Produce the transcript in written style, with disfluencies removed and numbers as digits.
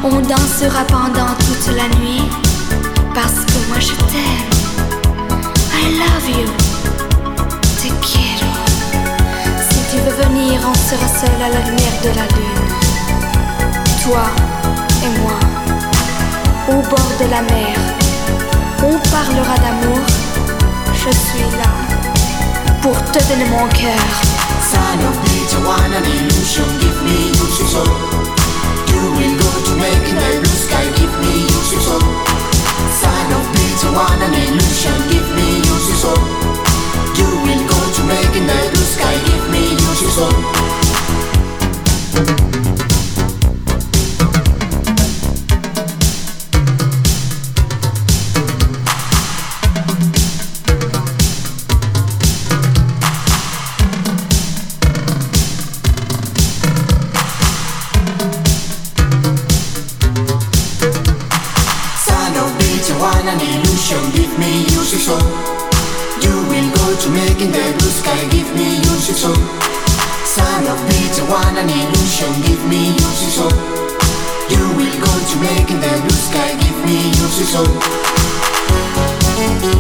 On dansera pendant toute la nuit, parce que moi je t'aime. I love you, te quiero. Si tu veux venir, on sera seul à la lumière de la lune. Toi et moi, au bord de la mer. On parlera d'amour, je suis là pour te donner mon cœur. Son of Peter, one an illusion, give me your soul. You will go to make in the blue sky, give me your soul. Son of Peter, one an illusion, give me your soul. You will go to make in the blue sky, give me your soul. An illusion, give me your soul. You will go to make in the blue sky, give me your soul. Son of Peter, one an illusion, give me your soul. You will go to make in the blue sky, give me your soul.